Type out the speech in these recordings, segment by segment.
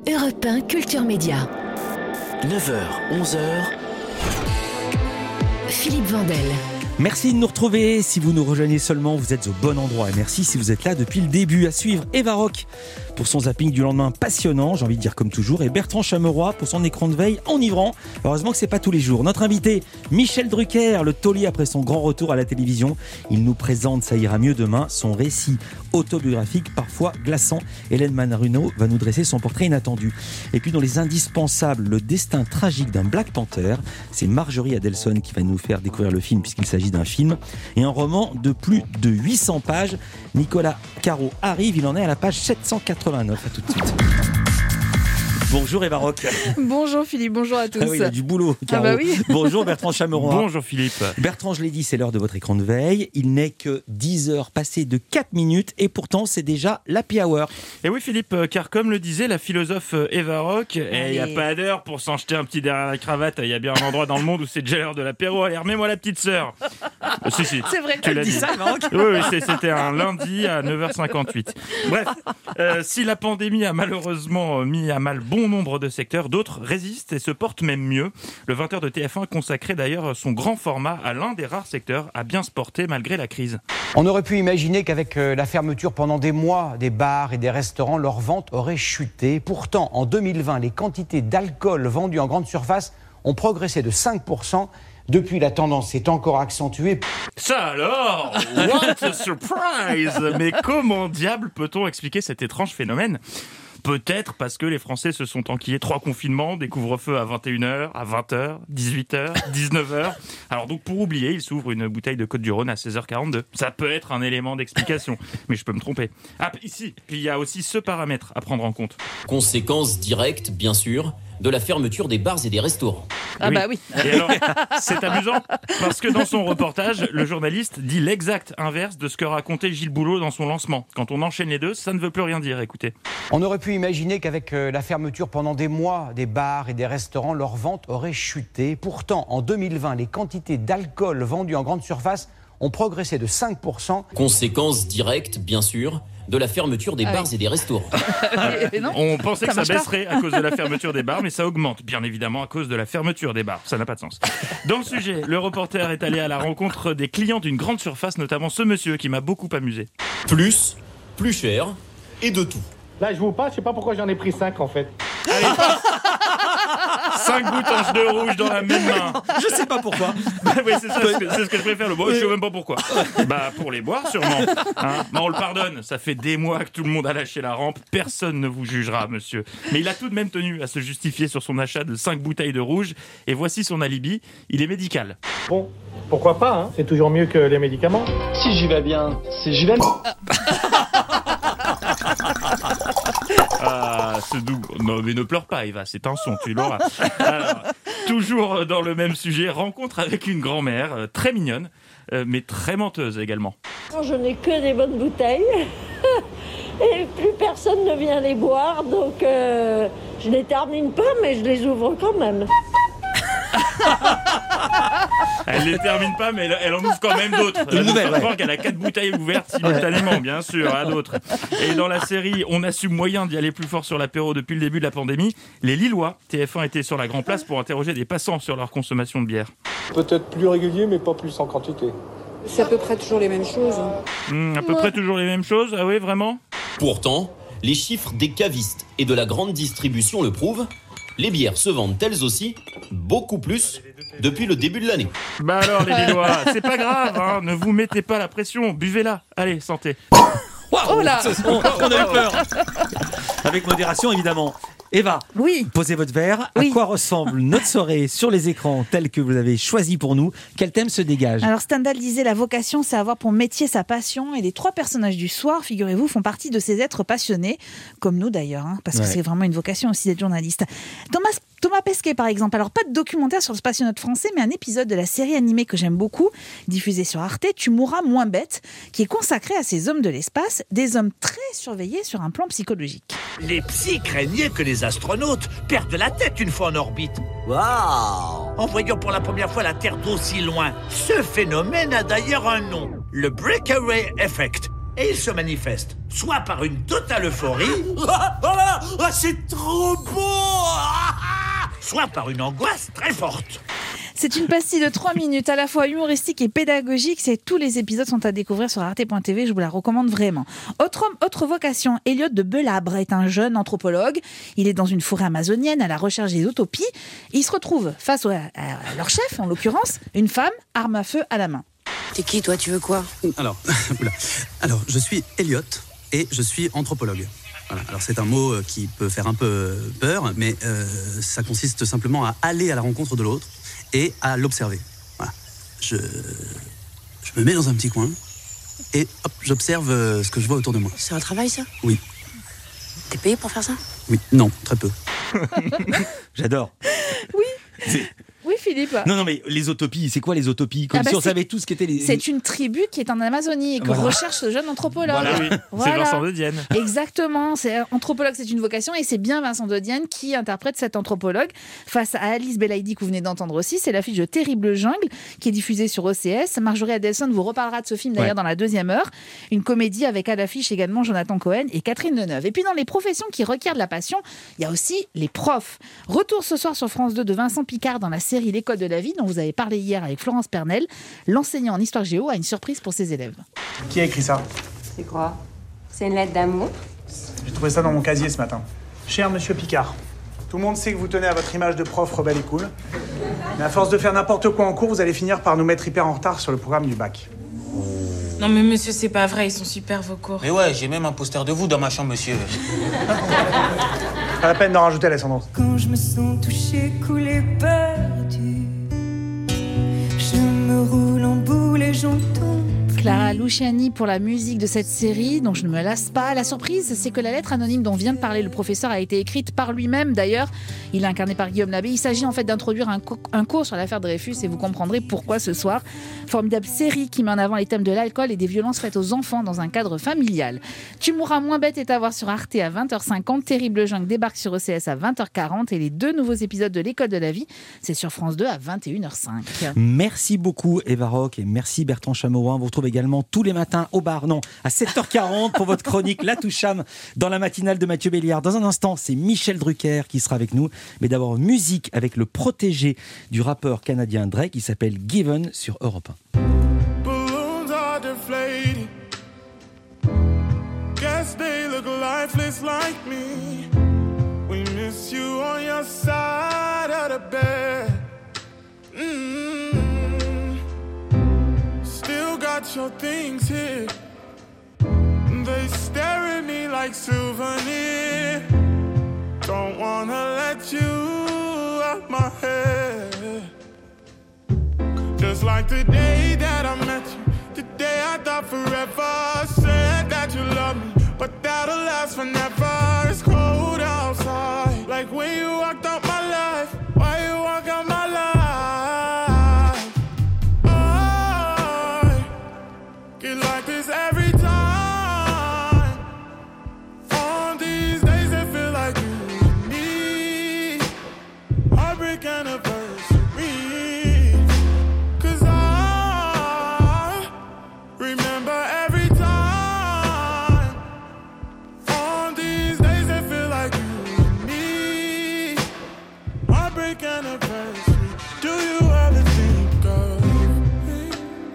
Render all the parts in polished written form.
Europe 1 Culture Média. 9h, 11h. Philippe Vandel. Merci de nous retrouver. Si vous nous rejoignez seulement, vous êtes au bon endroit. Et merci si vous êtes là depuis le début. À suivre, Eva Rock pour son zapping du lendemain passionnant, j'ai envie de dire comme toujours, et Bertrand Chameroy pour son écran de veille enivrant. Heureusement que c'est pas tous les jours. Notre invité, Michel Drucker, le taulier après son grand retour à la télévision. Il nous présente Ça ira mieux demain, son récit autobiographique, parfois glaçant. Hélène Manarino va nous dresser son portrait inattendu. Et puis dans les indispensables, le destin tragique d'un Black Panther, c'est Marjorie Adelson qui va nous faire découvrir le film puisqu'il s'agit d'un film et un roman de plus de 800 pages. Nicolas Caro arrive, il en est à la page 789. À tout de suite. Bonjour Eva Rock. Bonjour Philippe, bonjour à tous. Ah oui, il a du boulot, Caro. Ah bah oui. Bonjour Bertrand Chameroy. Bonjour Philippe. Bertrand, je l'ai dit, c'est l'heure de votre écran de veille. Il n'est que 10 heures passées de 4 minutes et pourtant c'est déjà l'happy hour. Et oui Philippe, car comme le disait la philosophe Eva Rock, il n'y a pas d'heure pour s'en jeter un petit derrière la cravate. Il y a bien un endroit dans le monde où c'est déjà l'heure de l'apéro. Allez, remets-moi la petite sœur. Si. C'est vrai. Tu l'as dit. Ça, Eva Rock ? Oui, c'était un lundi à 9h58. Bref, si la pandémie a malheureusement mis à mal bon nombre de secteurs, d'autres résistent et se portent même mieux. Le 20h de TF1 consacrait d'ailleurs son grand format à l'un des rares secteurs à bien se porter malgré la crise. On aurait pu imaginer qu'avec la fermeture pendant des mois des bars et des restaurants, leurs ventes auraient chuté. Pourtant, en 2020, les quantités d'alcool vendues en grande surface ont progressé de 5%. Depuis, la tendance s'est encore accentuée. Ça alors, what a surprise! Mais comment diable peut-on expliquer cet étrange phénomène? Peut-être parce que les Français se sont enquillés 3 confinements, des couvre-feux à 21h, à 20h, 18h, 19h. Alors donc pour oublier, il s'ouvre une bouteille de Côte-du-Rhône à 16h42. Ça peut être un élément d'explication, mais je peux me tromper. Ah, ici, il y a aussi ce paramètre à prendre en compte. Conséquence directe, bien sûr, de la fermeture des bars et des restaurants. Ah bah oui. Et alors, c'est amusant, parce que dans son reportage, le journaliste dit l'exact inverse de ce que racontait Gilles Boulot dans son lancement. Quand on enchaîne les deux, ça ne veut plus rien dire, écoutez. On aurait pu imaginer qu'avec la fermeture pendant des mois des bars et des restaurants, leurs ventes auraient chuté. Pourtant, en 2020, les quantités d'alcool vendues en grande surface ont progressé de 5%. Conséquence directe, bien sûr, de la fermeture des bars et des restaurants. Mais non. On pensait que ça marche pas. baisserait à cause de la fermeture des bars, mais ça augmente, bien évidemment, à cause de la fermeture des bars. Ça n'a pas de sens. Dans le sujet, le reporter est allé à la rencontre des clients d'une grande surface, notamment ce monsieur qui m'a beaucoup amusé. Plus cher et de tout. Là, je vous parle, je sais pas pourquoi j'en ai pris 5 en fait. 5 boutanches de rouge dans la même main. Je sais pas pourquoi. Oui, c'est ce que je préfère, le boire. Je sais même pas pourquoi. Pour les boire, sûrement. Hein, on le pardonne. Ça fait des mois que tout le monde a lâché la rampe. Personne ne vous jugera, monsieur. Mais il a tout de même tenu à se justifier sur son achat de 5 bouteilles de rouge. Et voici son alibi. Il est médical. Bon, pourquoi pas, hein. C'est toujours mieux que les médicaments. Si j'y vais bien, c'est j'y vais. Ah, ce doux. Non, mais ne pleure pas, Eva, c'est un son, tu l'auras. Alors, toujours dans le même sujet, rencontre avec une grand-mère très mignonne, mais très menteuse également. Je n'ai que des bonnes bouteilles et plus personne ne vient les boire, donc je les termine pas, mais je les ouvre quand même. Elle les termine pas, mais elle en ouvre quand même d'autres. Une nouvelle, Je crois qu'elle a 4 bouteilles ouvertes simultanément, bien sûr, à d'autres. Et dans la série, on a su moyen d'y aller plus fort sur l'apéro depuis le début de la pandémie. Les Lillois, TF1 était sur la Grand Place pour interroger des passants sur leur consommation de bière. Peut-être plus régulier, mais pas plus en quantité. C'est à peu près toujours les mêmes choses. À peu près toujours les mêmes choses, ah oui, vraiment? Pourtant, les chiffres des cavistes et de la grande distribution le prouvent. Les bières se vendent elles aussi, beaucoup plus, depuis le début de l'année. Bah alors les Lillois, c'est pas grave, hein, ne vous mettez pas la pression, buvez-la. Allez, santé. Waouh, Oh là. on a eu peur. Avec modération, évidemment. Eva, Oui. posez votre verre. Oui. À quoi ressemble notre soirée sur les écrans tels que vous avez choisi pour nous? Quel thème se dégage? Alors Stendhal disait la vocation c'est avoir pour métier sa passion et les 3 personnages du soir, figurez-vous, font partie de ces êtres passionnés, comme nous d'ailleurs, hein, parce que c'est vraiment une vocation aussi d'être journaliste. Thomas Pesquet par exemple, alors pas de documentaire sur le spationaute français, mais un épisode de la série animée que j'aime beaucoup, diffusée sur Arte, Tu mourras moins bête, qui est consacré à ces hommes de l'espace, des hommes très surveillés sur un plan psychologique. Les psys craignaient que les astronautes perdent la tête une fois en orbite. Waouh! En voyant pour la première fois la Terre d'aussi loin. Ce phénomène a d'ailleurs un nom, le breakaway effect. Et ils se manifestent soit par une totale euphorie, c'est trop beau. soit par une angoisse très forte. C'est une pastille de 3 minutes, à la fois humoristique et pédagogique. Tous les épisodes sont à découvrir sur arte.tv, je vous la recommande vraiment. Autre vocation, Elliot de Belabre est un jeune anthropologue. Il est dans une forêt amazonienne à la recherche des utopies. Il se retrouve face à leur chef, en l'occurrence, une femme, arme à feu à la main. T'es qui, toi? Tu veux quoi? Alors, je suis Elliot et je suis anthropologue. Voilà. Alors, c'est un mot qui peut faire un peu peur, mais ça consiste simplement à aller à la rencontre de l'autre et à l'observer. Voilà. Je me mets dans un petit coin et hop, j'observe ce que je vois autour de moi. C'est un travail, ça? Oui. T'es payé pour faire ça? Oui, non, très peu. J'adore. Oui. Oui, Philippe. Non, mais les utopies, c'est quoi les utopies? Comme si on savait tout ce qu'était les... C'est une tribu qui est en Amazonie et que recherche ce jeune anthropologue. Voilà, oui. C'est Vincent de Dienne. Exactement. Anthropologue, c'est une vocation et c'est bien Vincent de Dienne qui interprète cet anthropologue face à Alice Belaïdi que vous venez d'entendre aussi. C'est l'affiche de Terrible Jungle qui est diffusée sur OCS. Marjorie Adelson vous reparlera de ce film d'ailleurs dans la deuxième heure. Une comédie avec à l'affiche également Jonathan Cohen et Catherine Deneuve. Et puis dans les professions qui requièrent de la passion, il y a aussi les profs. Retour ce soir sur France 2 de Vincent Picard dans la série L'école de la vie dont vous avez parlé hier avec Florence Pernel. L'enseignant en histoire géo a une surprise pour ses élèves. Qui a écrit ça? C'est quoi? C'est une lettre d'amour? J'ai trouvé ça dans mon casier ce matin. Cher monsieur Picard, tout le monde sait que vous tenez à votre image de prof rebelle et cool. Mais à force de faire n'importe quoi en cours, vous allez finir par nous mettre hyper en retard sur le programme du bac. Non mais monsieur, c'est pas vrai, ils sont super vos cours. Mais ouais, j'ai même un poster de vous dans ma chambre, monsieur. Pas la peine d'en rajouter, Alessandro. Quand je me sens touchée, coulée, perdue, je me roule en boule et j'entends. Clara Luciani pour la musique de cette série dont je ne me lasse pas. La surprise, c'est que la lettre anonyme dont vient de parler le professeur a été écrite par lui-même d'ailleurs. Il est incarné par Guillaume Labbé. Il s'agit en fait d'introduire un cours sur l'affaire Dreyfus et vous comprendrez pourquoi ce soir. Formidable série qui met en avant les thèmes de l'alcool et des violences faites aux enfants dans un cadre familial. Tu mourras moins bête est à voir sur Arte à 20h50. Terrible Jungle débarque sur OCS à 20h40 et les 2 nouveaux épisodes de l'École de la vie, c'est sur France 2 à 21h05. Merci beaucoup Eva Rock et merci Bertrand Chameroy. On vous retrouve également tous les matins au bar, à 7h40 pour votre chronique La Toucham dans la matinale de Mathieu Béliard. Dans un instant, c'est Michel Drucker qui sera avec nous. Mais d'abord, musique avec le protégé du rappeur canadien Drake qui s'appelle Given sur Europe 1. Balloons are deflating. Guess they look lifeless like me. We miss you on your side of the bed. Still got your things here. They stare at me like souvenir. Don't wanna let you out my head. Just like the day that I met you, the day I thought forever. Said that you love me, but that'll last forever. It's cold outside, like when you walked out my life. Why you walk out my life? I get like this every time. On these days it feel like you and me. Heartbreak anniversary. Cause I remember every time. On these days it feel like you and me. Heartbreak anniversary. Do you ever think of me?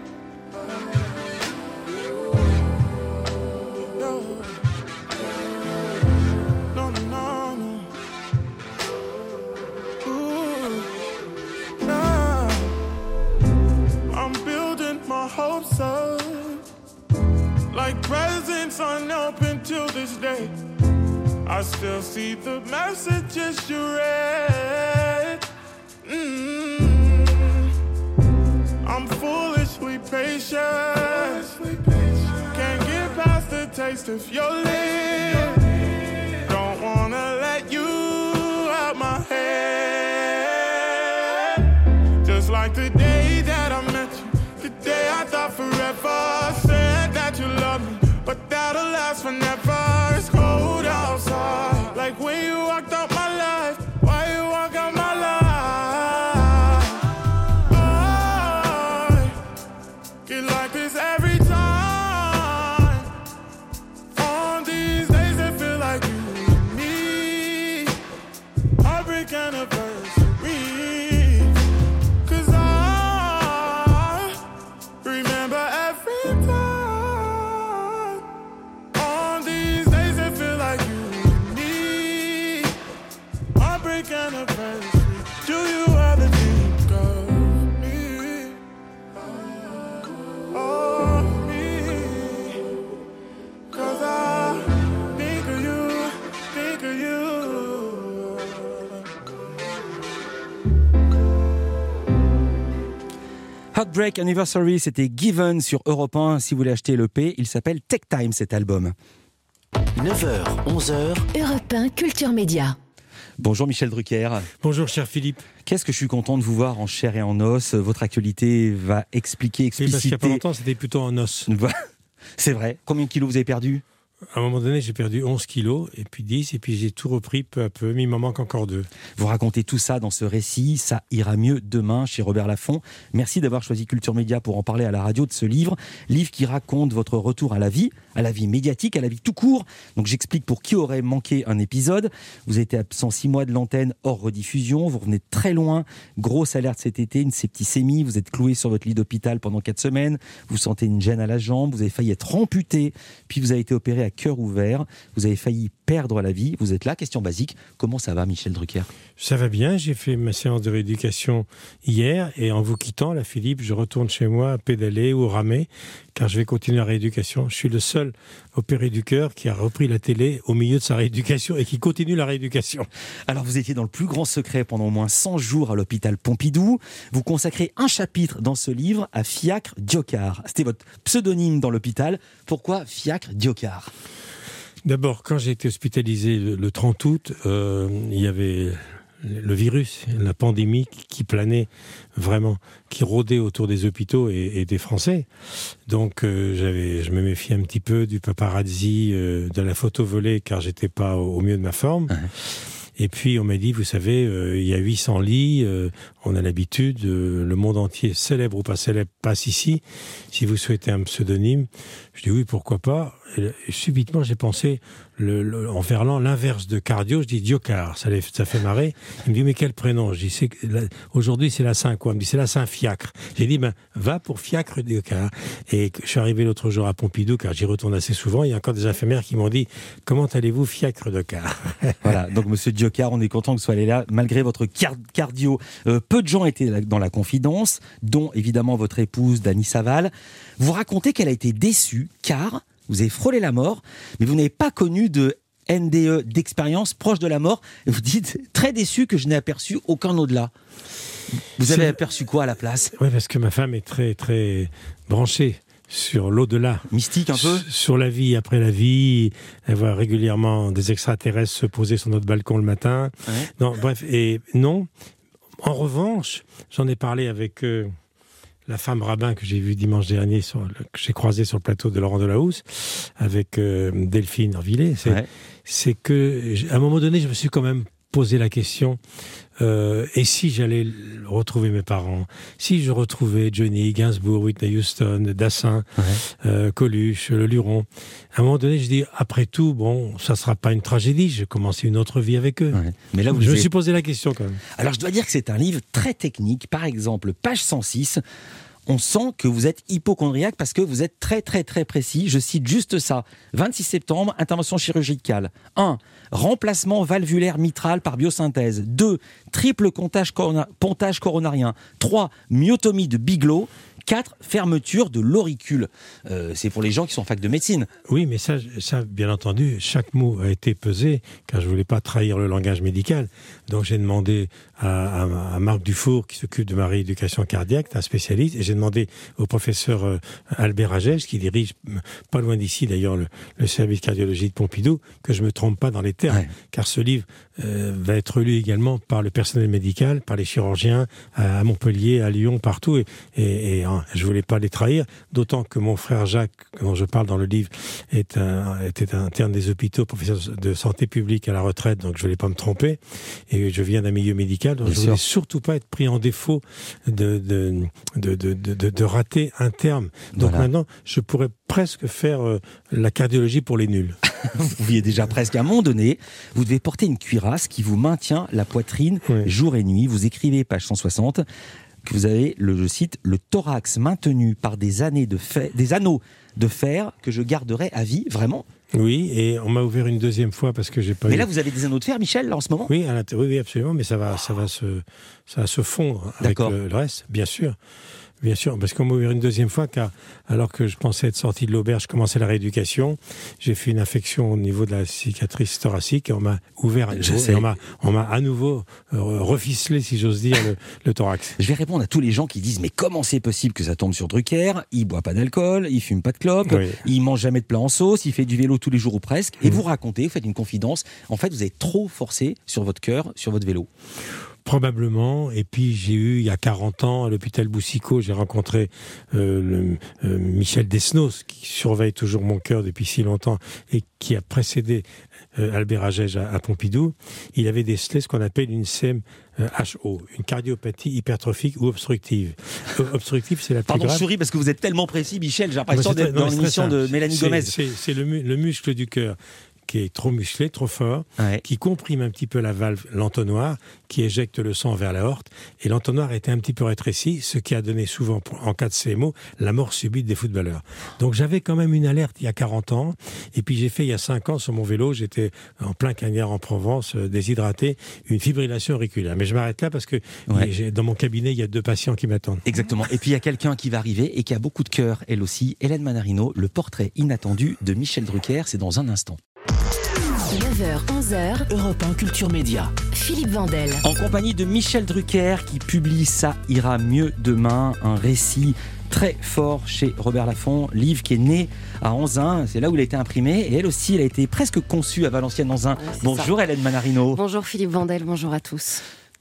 No, no, no, no. Ooh, nah. I'm building my hopes up, like presents unopened till this day. I still see the messages you read. I'm foolishly patient. Can't get past the taste of your lips. Don't wanna let you out my head. Just like the day that I met you, the day I thought forever. Said that you love me, but that'll last forever. It's cold outside, like when you walked out my life. Why you walk out my life? I get like this every time. heartbreak anniversary. 'Cause I remember every time. On these days that feel like you and me. Heartbreak anniversary. Do you ever think of me? Oh, me. 'Cause I think of you, think of you. Heartbreak Anniversary, c'était Given sur Europe 1. Si vous voulez acheter l'EP, il s'appelle Take Time, cet album. 9h, 11h, Europe 1 Culture Média. Bonjour Michel Drucker. Bonjour cher Philippe. Qu'est-ce que je suis content de vous voir en chair et en os. Votre actualité va expliquer, expliciter. Oui, parce qu'il n'y a pas longtemps, c'était plutôt en os. C'est vrai. Combien de kilos vous avez perdu ? À un moment donné, j'ai perdu 11 kilos, et puis 10, et puis j'ai tout repris peu à peu, mais il m'en manque encore 2. Vous racontez tout ça dans ce récit, Ça ira mieux demain, chez Robert Laffont. Merci d'avoir choisi Culture Média pour en parler à la radio de ce livre qui raconte votre retour à la vie médiatique, à la vie tout court. Donc j'explique pour qui aurait manqué un épisode. Vous avez été absent 6 mois de l'antenne, hors rediffusion, vous revenez très loin, grosse alerte cet été, une septicémie, vous êtes cloué sur votre lit d'hôpital pendant 4 semaines, vous sentez une gêne à la jambe, vous avez failli être amputé, puis vous avez été opéré à cœur ouvert, vous avez failli perdre la vie, vous êtes là, question basique, comment ça va Michel Drucker ? Ça va bien, j'ai fait ma séance de rééducation hier, et en vous quittant là Philippe, je retourne chez moi à pédaler ou ramer, car je vais continuer la rééducation. Je suis le seul opéré du cœur qui a repris la télé au milieu de sa rééducation et qui continue la rééducation. Alors vous étiez dans le plus grand secret pendant au moins 100 jours à l'hôpital Pompidou, vous consacrez un chapitre dans ce livre à Fiacre Diocard. C'était votre pseudonyme dans l'hôpital, pourquoi Fiacre Diocard ? D'abord, quand j'ai été hospitalisé le 30 août, il y avait le virus, la pandémie qui planait vraiment, qui rôdait autour des hôpitaux et des Français. Donc je me méfiais un petit peu du paparazzi, de la photo volée, car j'étais pas au mieux de ma forme. Et puis on m'a dit, vous savez, il y a 800 lits, on a l'habitude, le monde entier, célèbre ou pas célèbre, passe ici. Si vous souhaitez un pseudonyme, je dis oui, pourquoi pas. Et subitement, j'ai pensé, en verlan, l'inverse de cardio, je dis Diocard, ça fait marrer. Il me dit, mais quel prénom ? Je dis, aujourd'hui, c'est la Saint quoi ? Il me dit, c'est la Saint Fiacre. J'ai dit, va pour Fiacre Diocard. Et je suis arrivé l'autre jour à Pompidou, car j'y retourne assez souvent, il y a encore des infirmières qui m'ont dit, comment allez-vous, Fiacre Diocard ? Voilà, donc monsieur Diocard, on est content que vous soyez là, malgré votre cardio. Peu de gens étaient dans la confidence, dont évidemment votre épouse, Dany Saval. Vous racontez qu'elle a été déçue, car vous avez frôlé la mort, mais vous n'avez pas connu de NDE, d'expérience proche de la mort. Et vous dites, très déçu que je n'ai aperçu aucun au-delà. Vous avez aperçu quoi à la place ? Oui, parce que ma femme est très, très branchée sur l'au-delà. Mystique un peu ? Sur la vie après la vie. Elle voit régulièrement des extraterrestres se poser sur notre balcon le matin. Ouais. Non, bref, et non. En revanche, j'en ai parlé avec la femme rabbin que j'ai vue dimanche dernier, que j'ai croisée sur le plateau de Laurent Delahousse, avec Delphine Orvillet. C'est que, à un moment donné, je me suis quand même posé la question, et si j'allais retrouver mes parents, si je retrouvais Johnny, Gainsbourg, Whitney Houston, Dassin, Coluche, Le Luron, à un moment donné, je dis, après tout, bon, ça sera pas une tragédie, j'ai commencé une autre vie avec eux. Ouais. Mais là, je me suis posé la question quand même. Alors, je dois dire que c'est un livre très technique. Par exemple, page 106, on sent que vous êtes hypocondriaque parce que vous êtes très très très précis. Je cite juste ça. 26 septembre, intervention chirurgicale. 1. Remplacement valvulaire mitral par biosynthèse. 2. Triple pontage coronarien. 3. Myotomie de Bigelow. 4. Fermeture de l'auricule. C'est pour les gens qui sont en fac de médecine. Oui, mais ça, bien entendu, chaque mot a été pesé, car je ne voulais pas trahir le langage médical. Donc j'ai demandé à Marc Dufour, qui s'occupe de ma rééducation cardiaque, un spécialiste, et j'ai demandé au professeur Albert Agès, qui dirige pas loin d'ici d'ailleurs le service cardiologie de Pompidou, que je ne me trompe pas dans les termes, car ce livre va être lu également par le personnel médical, par les chirurgiens à Montpellier, à Lyon, partout, et je voulais pas les trahir, d'autant que mon frère Jacques, dont je parle dans le livre, était un interne des hôpitaux, professeur de santé publique à la retraite, donc je voulais pas me tromper, et je viens d'un milieu médical, donc je voulais surtout pas être pris en défaut de rater un terme. Donc maintenant, je pourrais presque faire la cardiologie pour les nuls. vous pouviez déjà presque à un moment donné, vous devez porter une cuirasse qui vous maintient la poitrine jour et nuit. Vous écrivez, page 160, que vous avez, je cite, le thorax maintenu par des anneaux de fer que je garderai à vie, vraiment. Oui, et on m'a ouvert une deuxième fois parce que j'ai pas. Mais là, vous avez des anneaux de fer, Michel, là, en ce moment ? Oui, oui, absolument, mais ça va se fondre avec le reste, bien sûr. Bien sûr, parce qu'on m'a ouvert une deuxième fois, car alors que je pensais être sorti de l'auberge, je commençais la rééducation, j'ai fait une infection au niveau de la cicatrice thoracique et on m'a ouvert à nouveau. Et on m'a à nouveau reficelé, si j'ose dire, le thorax. Je vais répondre à tous les gens qui disent mais comment c'est possible que ça tombe sur Drucker ? Il boit pas d'alcool, il fume pas de clope, il mange jamais de plat en sauce, il fait du vélo tous les jours ou presque. Et vous racontez, vous faites une confidence. En fait, vous avez trop forcé sur votre cœur, sur votre vélo. Probablement. Et puis j'ai eu, il y a 40 ans, à l'hôpital Boussicot, j'ai rencontré Michel Desnos, qui surveille toujours mon cœur depuis si longtemps et qui a précédé Albert Agege à Pompidou. Il avait décelé ce qu'on appelle une CMHO, une cardiopathie hypertrophique ou obstructive. Obstructive, c'est la plus grave. Pardon, je souris parce que vous êtes tellement précis, Michel, j'ai l'impression d'être dans l'émission de Mélanie Gomez. C'est le muscle du cœur qui est trop musclé, trop fort, qui comprime un petit peu la valve, l'entonnoir, qui éjecte le sang vers l'aorte, et l'entonnoir était un petit peu rétréci, ce qui a donné souvent, en cas de CMO, la mort subite des footballeurs. Donc j'avais quand même une alerte il y a 40 ans, et puis j'ai fait il y a 5 ans sur mon vélo, j'étais en plein Cagnard en Provence, déshydraté, une fibrillation auriculaire. Mais je m'arrête là parce que dans mon cabinet, il y a 2 patients qui m'attendent. Exactement. Et puis il y a quelqu'un qui va arriver et qui a beaucoup de cœur, elle aussi, Hélène Manarino, le portrait inattendu de Michel Drucker, c'est dans un instant. 9h, 11h, Europe 1 Culture Média. Philippe Vandel. En compagnie de Michel Drucker qui publie Ça ira mieux demain, un récit très fort chez Robert Laffont, livre qui est né à Anzin, c'est là où il a été imprimé, et elle aussi, elle a été presque conçue à Valenciennes-Anzin. Bonjour Hélène Manarino. Bonjour Philippe Vandel, bonjour à tous.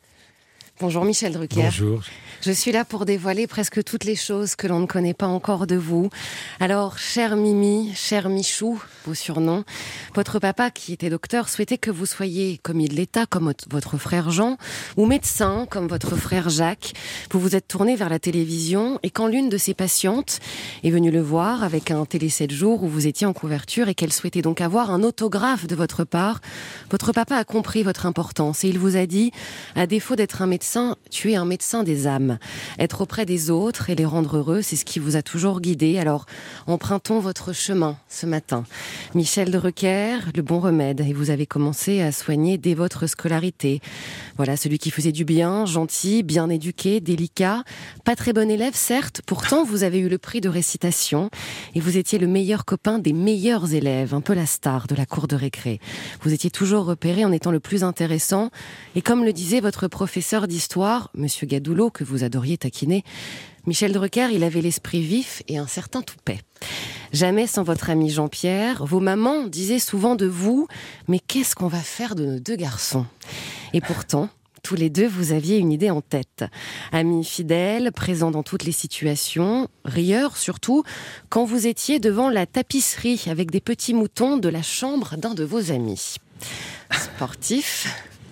Bonjour Michel Drucker. Bonjour. Je suis là pour dévoiler presque toutes les choses que l'on ne connaît pas encore de vous. Alors, chère Mimi, cher Michou, vos surnoms, votre papa, qui était docteur, souhaitait que vous soyez commis de l'État, comme votre frère Jean, ou médecin, comme votre frère Jacques. Vous vous êtes tourné vers la télévision, et quand l'une de ses patientes est venue le voir avec un Télé 7 jours où vous étiez en couverture et qu'elle souhaitait donc avoir un autographe de votre part, votre papa a compris votre importance et il vous a dit, à défaut d'être un médecin, tu es un médecin des âmes. Être auprès des autres et les rendre heureux, c'est ce qui vous a toujours guidé. Alors, empruntons votre chemin ce matin. Michel Drucker, le bon remède. Et vous avez commencé à soigner dès votre scolarité. Voilà, celui qui faisait du bien, gentil, bien éduqué, délicat. Pas très bon élève, certes. Pourtant, vous avez eu le prix de récitation. Et vous étiez le meilleur copain des meilleurs élèves. Un peu la star de la cour de récré. Vous étiez toujours repéré en étant le plus intéressant. Et comme le disait votre professeur d'histoire, Monsieur Gadoulot, que vous adoriez taquiner, Michel Drucker, il avait l'esprit vif et un certain toupet. Jamais sans votre ami Jean-Pierre, vos mamans disaient souvent de vous « Mais qu'est-ce qu'on va faire de nos 2 garçons ?» Et pourtant, tous les 2, vous aviez une idée en tête. Ami fidèle, présent dans toutes les situations, rieur surtout, quand vous étiez devant la tapisserie avec des petits moutons de la chambre d'un de vos amis. Sportif...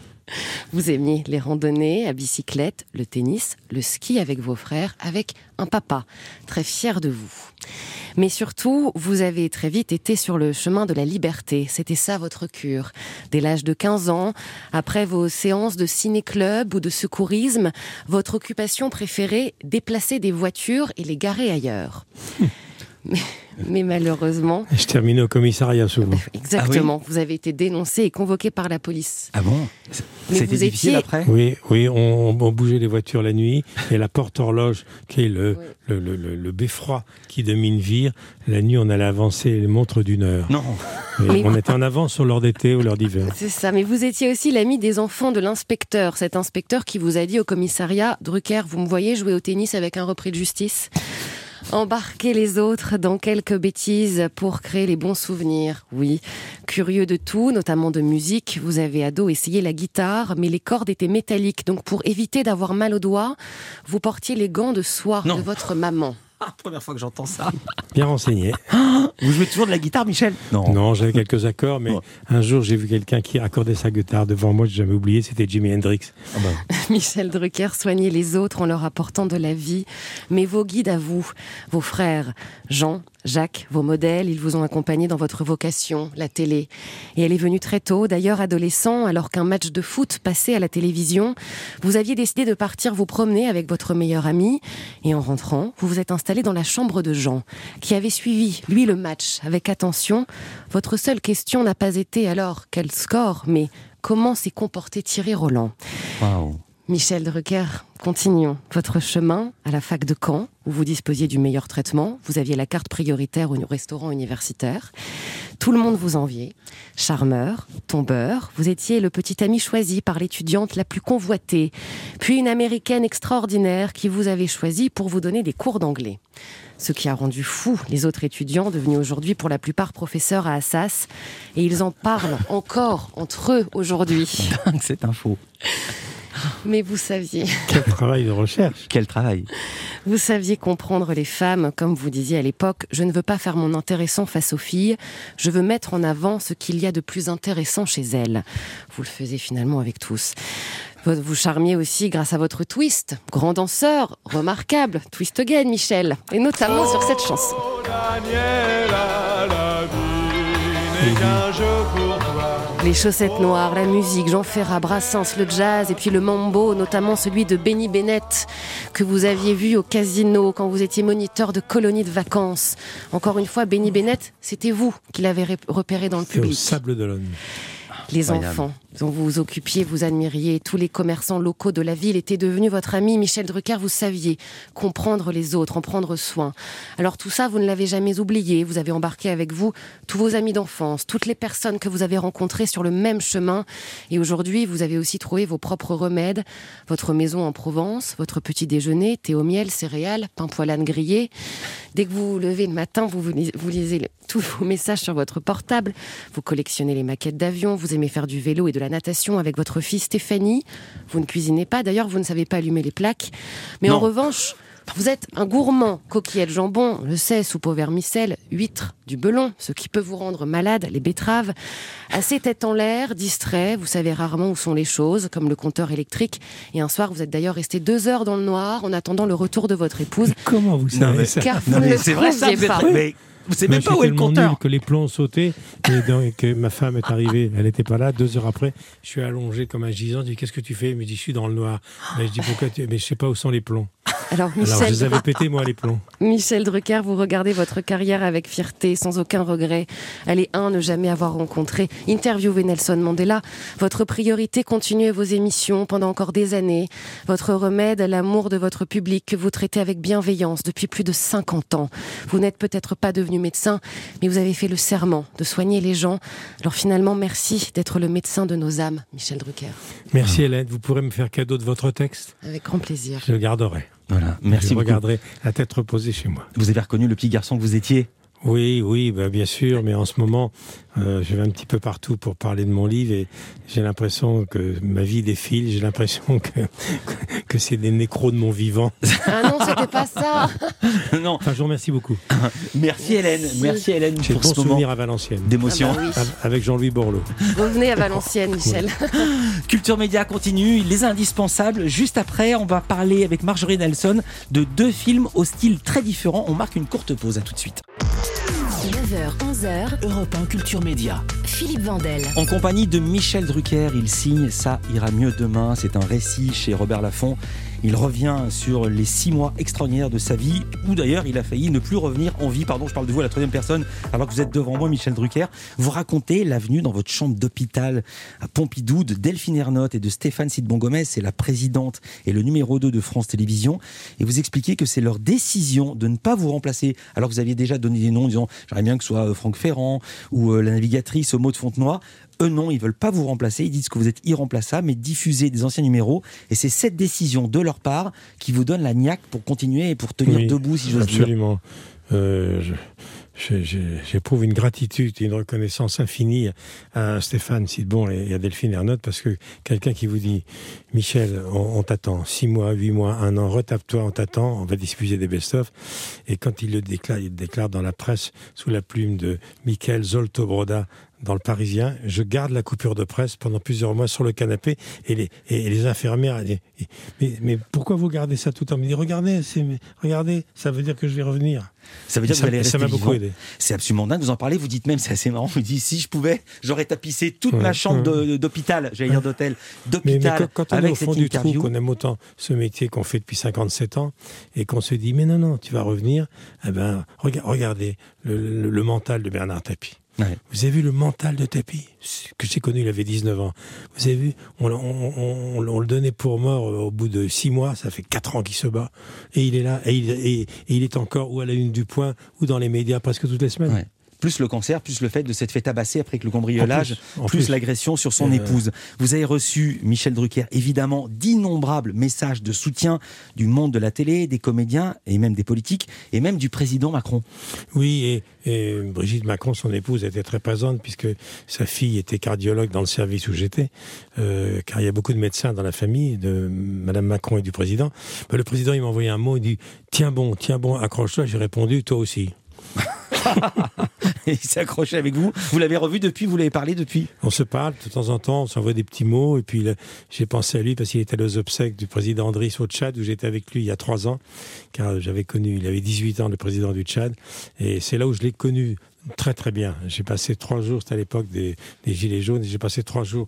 Vous aimiez les randonnées à bicyclette, le tennis, le ski avec vos frères, avec un papa très fier de vous. Mais surtout, vous avez très vite été sur le chemin de la liberté. C'était ça votre cure. Dès l'âge de 15 ans, après vos séances de ciné-club ou de secourisme, votre occupation préférée, déplacer des voitures et les garer ailleurs. Mais malheureusement... Je terminais au commissariat souvent. Exactement. Ah oui. Vous avez été dénoncé et convoqué par la police. Ah bon ? C'était difficile après ? Oui, on bougeait les voitures la nuit et la porte-horloge, qui est le beffroi qui domine Vire, la nuit on allait avancer les montres d'1 heure. Non. On était en avance sur l'heure d'été ou l'heure d'hiver. C'est ça, mais vous étiez aussi l'ami des enfants de l'inspecteur. Cet inspecteur qui vous a dit au commissariat, Drucker, vous me voyez jouer au tennis avec un repris de justice ? Embarquer les autres dans quelques bêtises pour créer les bons souvenirs. Oui, curieux de tout, notamment de musique. Vous avez ado essayé la guitare, mais les cordes étaient métalliques. Donc pour éviter d'avoir mal aux doigts, vous portiez les gants de soie de votre maman. Première fois que j'entends ça. Bien renseigné. Vous jouez toujours de la guitare, Michel ? Non, j'avais quelques accords, mais un jour j'ai vu quelqu'un qui accordait sa guitare devant moi, j'ai jamais oublié, c'était Jimi Hendrix. Michel Drucker soignait les autres en leur apportant de la vie, mais vos guides à vous, vos frères, Jean, Jacques, vos modèles, ils vous ont accompagné dans votre vocation, la télé. Et elle est venue très tôt, d'ailleurs adolescent, alors qu'un match de foot passait à la télévision. Vous aviez décidé de partir vous promener avec votre meilleur ami. Et en rentrant, vous vous êtes installé dans la chambre de Jean, qui avait suivi, lui, le match avec attention. Votre seule question n'a pas été alors quel score, mais comment s'est comporté Thierry Roland. Waouh. Michel Drucker, continuons. Votre chemin à la fac de Caen, où vous disposiez du meilleur traitement, vous aviez la carte prioritaire au restaurant universitaire. Tout le monde vous enviait. Charmeur, tombeur, vous étiez le petit ami choisi par l'étudiante la plus convoitée, puis une américaine extraordinaire qui vous avait choisi pour vous donner des cours d'anglais. Ce qui a rendu fou les autres étudiants, devenus aujourd'hui pour la plupart professeurs à Assas, et ils en parlent encore entre eux aujourd'hui. Dingue cette info. Mais vous saviez... Quel travail de recherche. Quel travail. Vous saviez comprendre les femmes, comme vous disiez à l'époque, je ne veux pas faire mon intéressant face aux filles, je veux mettre en avant ce qu'il y a de plus intéressant chez elles. Vous le faisiez finalement avec tous. Vous charmiez aussi grâce à votre twist, grand danseur, remarquable, twist again Michel, et notamment sur cette chanson. Les chaussettes noires, la musique, Jean Ferrat, Brassens, le jazz et puis le mambo, notamment celui de Benny Bennett que vous aviez vu au casino quand vous étiez moniteur de colonie de vacances. Encore une fois, Benny Bennett, c'était vous qui l'avez repéré dans le public. Au Sable d'Olonne. Les enfants dont vous vous occupiez, vous admiriez, tous les commerçants locaux de la ville étaient devenus votre ami. Michel Drucker, vous saviez comprendre les autres, en prendre soin. Alors tout ça, vous ne l'avez jamais oublié. Vous avez embarqué avec vous tous vos amis d'enfance, toutes les personnes que vous avez rencontrées sur le même chemin. Et aujourd'hui, vous avez aussi trouvé vos propres remèdes. Votre maison en Provence, votre petit déjeuner, thé au miel, céréales, pain poilane grillé. Dès que vous vous levez le matin, vous lisez tous vos messages sur votre portable. Vous collectionnez les maquettes d'avions, vous aimez faire du vélo et de la natation avec votre fille Stéphanie. Vous ne cuisinez pas, d'ailleurs vous ne savez pas allumer les plaques. Mais en revanche, vous êtes un gourmand. Coquillettes, jambon, le sait, soupe au vermicelle, huîtres, du belon, ce qui peut vous rendre malade, les betteraves. Assez tête en l'air, distrait, vous savez rarement où sont les choses, comme le compteur électrique. Et un soir, vous êtes d'ailleurs resté 2 heures dans le noir en attendant le retour de votre épouse. Comment vous savez ça? Car vous ne le trouviez pas. Vous savez même pas où est le compteur. Nul que les plombs ont sauté et que ma femme est arrivée, elle n'était pas là. 2 heures après, je suis allongé comme un gisant. Je dis qu'est-ce que tu fais? Il me dit je suis dans le noir. Mais je dis pourquoi mais je sais pas où sont les plombs. Alors, Michel... je les avais pétés moi les plombs. Michel Drucker, vous regardez votre carrière avec fierté, sans aucun regret. Allez, ne jamais avoir rencontré. Interviewez Nelson Mandela. Votre priorité, continuez vos émissions pendant encore des années. Votre remède, l'amour de votre public que vous traitez avec bienveillance depuis plus de 50 ans. Vous n'êtes peut-être pas devenu médecin, mais vous avez fait le serment de soigner les gens. Alors finalement, merci d'être le médecin de nos âmes, Michel Drucker. Merci Hélène, vous pourrez me faire cadeau de votre texte? Avec grand plaisir. Je le garderai. Voilà, merci beaucoup. Je regarderai la tête reposée chez moi. Vous avez reconnu le petit garçon que vous étiez? Oui, bien sûr, mais en ce moment, je vais un petit peu partout pour parler de mon livre et j'ai l'impression que ma vie défile, j'ai l'impression que c'est des nécros de mon vivant. Ah non, c'était pas ça. Non. Enfin, je vous remercie beaucoup. Merci Hélène, j'ai pour bon ce souvenir moment à Valenciennes. D'émotion. Ah bah oui. Avec Jean-Louis Borloo. Revenez à Valenciennes, Michel. Culture Média continue, les indispensables. Juste après, on va parler avec Marjorie Nelson de 2 films au style très différent. On marque une courte pause, à tout de suite. 9h, 11h, Europe 1 Culture Média. Philippe Vandel. En compagnie de Michel Drucker, il signe Ça ira mieux demain. C'est un récit chez Robert Laffont. Il revient sur les 6 mois extraordinaires de sa vie, où d'ailleurs il a failli ne plus revenir en vie. Pardon, je parle de vous à la 3e personne, alors que vous êtes devant moi, Michel Drucker. Vous racontez la venue dans votre chambre d'hôpital à Pompidou de Delphine Ernotte et de Stéphane Sidbon-Gomez, c'est la présidente et le numéro 2 de France Télévisions. Et vous expliquez que c'est leur décision de ne pas vous remplacer, alors que vous aviez déjà donné des noms en disant j'aimerais bien que ce soit Franck Ferrand ou la navigatrice Maud Fontenoy. Eux non, ils veulent pas vous remplacer, ils disent que vous êtes irremplaçable, mais diffuser des anciens numéros, et c'est cette décision de leur part qui vous donne la niaque pour continuer et pour tenir debout, si j'ose dire. Absolument. J'éprouve une gratitude et une reconnaissance infinie à Stéphane Sidbon et à Delphine Ernotte, parce que quelqu'un qui vous dit Michel, on t'attend 6 mois, 8 mois, 1 an, retape-toi, on t'attend, on va diffuser des best-of, et quand il le déclare dans la presse sous la plume de Michael Zolto-Broda dans le Parisien, je garde la coupure de presse pendant plusieurs mois sur le canapé et les infirmières disent mais pourquoi vous gardez ça tout le temps? Me dit regardez, ça veut dire que je vais revenir. Ça veut dire que vous allez rester ça m'a vivant. beaucoup aidé. C'est absolument dingue, vous en parlez, vous dites même, c'est assez marrant, vous dites si je pouvais, j'aurais tapissé toute ma chambre d'hôpital, j'allais dire d'hôtel, d'hôpital, mais quand on est avec au fond cette du interview. trou, qu'on aime autant ce métier qu'on fait depuis 57 ans et qu'on se dit mais non, tu vas revenir, eh ben, regardez le mental de Bernard Tapie. Ouais. Vous avez vu le mental de Tapie, que j'ai connu, il avait 19 ans. Vous avez vu, on le donnait pour mort au bout de 6 mois, ça fait 4 ans qu'il se bat. Et il est là, et il est encore ou à la une du Point, ou dans les médias presque toutes les semaines. Ouais. Plus le cancer, plus le fait de s'être fait tabasser après que le cambriolage, en plus plus l'agression sur son épouse. Vous avez reçu, Michel Drucker, évidemment, d'innombrables messages de soutien du monde de la télé, des comédiens et même des politiques, et même du président Macron. Oui, et Brigitte Macron, son épouse, était très présente puisque sa fille était cardiologue dans le service où j'étais, car il y a beaucoup de médecins dans la famille de Madame Macron et du président. Le président, il m'a envoyé un mot, il dit « Tiens bon, accroche-toi ». J'ai répondu « Toi aussi ». Il s'est accroché avec vous. Vous l'avez revu depuis, vous l'avez parlé depuis? On se parle de temps en temps, on s'envoie des petits mots. Et puis là, j'ai pensé à lui parce qu'il était aux obsèques du président Andriss au Tchad, où j'étais avec lui il y a 3 ans, car j'avais connu, il avait 18 ans, le président du Tchad. Et c'est là où je l'ai connu très très bien. J'ai passé 3 jours, c'était à l'époque des Gilets jaunes, et j'ai passé 3 jours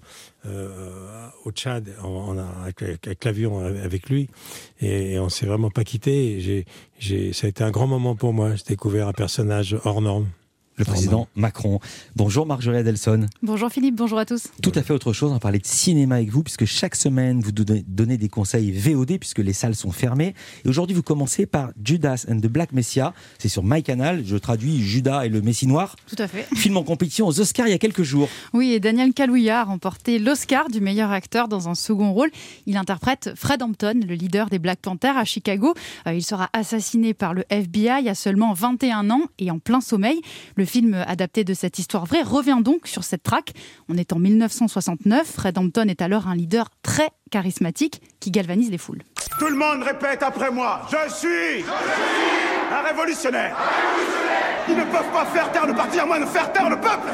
au Tchad avec l'avion avec lui, et on s'est vraiment pas quitté. Ça a été un grand moment pour moi. J'ai découvert un personnage hors norme. Le président Macron. Bonjour Marjorie Adelson. Bonjour Philippe, bonjour à tous. Tout à fait autre chose, on va parler de cinéma avec vous, puisque chaque semaine vous donnez des conseils VOD, puisque les salles sont fermées. Et aujourd'hui vous commencez par Judas and the Black Messiah, c'est sur MyCanal, je traduis Judas et le Messie Noir. Tout à fait. Film en compétition aux Oscars il y a quelques jours. Oui, et Daniel Kaluuya a remporté l'Oscar du meilleur acteur dans un second rôle. Il interprète Fred Hampton, le leader des Black Panthers à Chicago. Il sera assassiné par le FBI à seulement 21 ans et en plein sommeil. Le film adapté de cette histoire vraie revient donc sur cette traque. On est en 1969. Fred Hampton est alors un leader très charismatique qui galvanise les foules. Tout le monde répète après moi. Je suis un révolutionnaire. Ils ne peuvent pas faire taire le parti à moins de faire taire le peuple.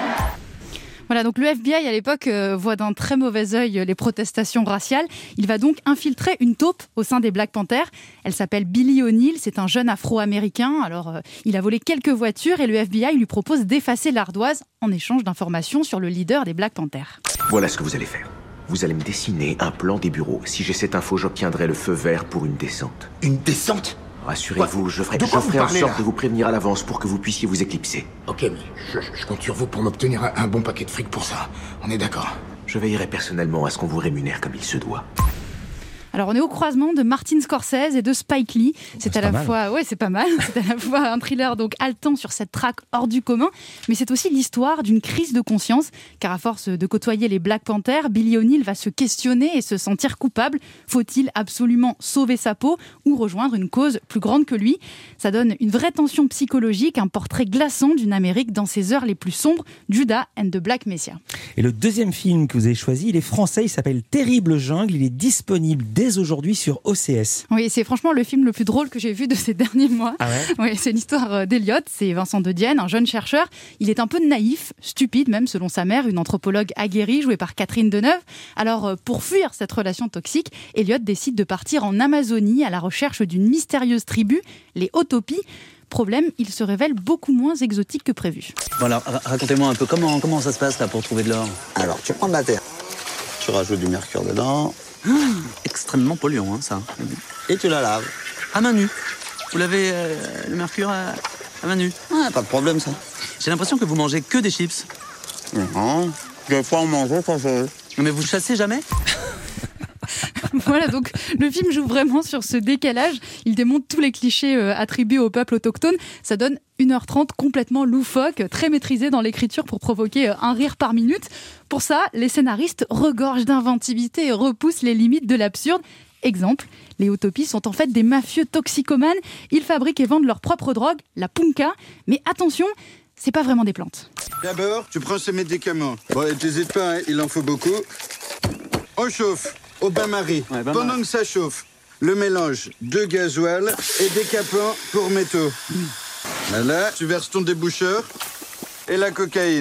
Voilà, donc le FBI à l'époque voit d'un très mauvais œil les protestations raciales. Il va donc infiltrer une taupe au sein des Black Panthers. Elle s'appelle Billy O'Neill, c'est un jeune afro-américain. Alors il a volé quelques voitures et le FBI lui propose d'effacer l'ardoise en échange d'informations sur le leader des Black Panthers. Voilà ce que vous allez faire. Vous allez me dessiner un plan des bureaux. Si j'ai cette info, j'obtiendrai le feu vert pour une descente. Une descente ? Rassurez-vous, je ferai en sorte de vous prévenir à l'avance pour que vous puissiez vous éclipser. Ok, mais je compte sur vous pour m'obtenir un bon paquet de fric pour ça. On est d'accord ? Je veillerai personnellement à ce qu'on vous rémunère comme il se doit. Alors on est au croisement de Martin Scorsese et de Spike Lee. C'est à la fois, ouais, c'est pas mal. C'est à la fois un thriller donc haletant sur cette traque hors du commun, mais c'est aussi l'histoire d'une crise de conscience. Car à force de côtoyer les Black Panthers, Billy O'Neill va se questionner et se sentir coupable. Faut-il absolument sauver sa peau ou rejoindre une cause plus grande que lui ? Ça donne une vraie tension psychologique, un portrait glaçant d'une Amérique dans ses heures les plus sombres. Judas and the Black Messiah. Et le deuxième film que vous avez choisi, il est français, il s'appelle Terrible Jungle. Il est disponible dès aujourd'hui sur OCS. Oui, c'est franchement le film le plus drôle que j'ai vu de ces derniers mois. Ah ouais ? Oui, c'est l'histoire d'Eliott, c'est Vincent de Dienne, un jeune chercheur. Il est un peu naïf, stupide même selon sa mère, une anthropologue aguerrie jouée par Catherine Deneuve. Alors pour fuir cette relation toxique, Eliott décide de partir en Amazonie à la recherche d'une mystérieuse tribu, les Autopi. Problème, il se révèle beaucoup moins exotique que prévu. Voilà, racontez-moi un peu comment ça se passe là pour trouver de l'or. Alors, tu prends de la terre, tu rajoutes du mercure dedans. Extrêmement polluant, hein, ça. Et tu la laves. À main nue. Vous lavez le mercure à main nue. Ah, pas de problème, ça. J'ai l'impression que vous mangez que des chips. Non, des fois on mange quand je veux. Mais vous chassez jamais ? Voilà, donc le film joue vraiment sur ce décalage. Il démontre tous les clichés attribués au peuple autochtone. Ça donne 1h30 complètement loufoque, très maîtrisé dans l'écriture pour provoquer un rire par minute. Pour ça, les scénaristes regorgent d'inventivité et repoussent les limites de l'absurde. Exemple, les Autopi sont en fait des mafieux toxicomanes. Ils fabriquent et vendent leur propre drogue, la punka. Mais attention, c'est pas vraiment des plantes. D'abord, tu prends ce médicament. Bon, t'hésites pas, hein, il en faut beaucoup. On chauffe au bain-marie. Ouais, pendant que ça chauffe, le mélange de gasoil et décapant pour métaux. Voilà, tu verses ton déboucheur et la cocaïne.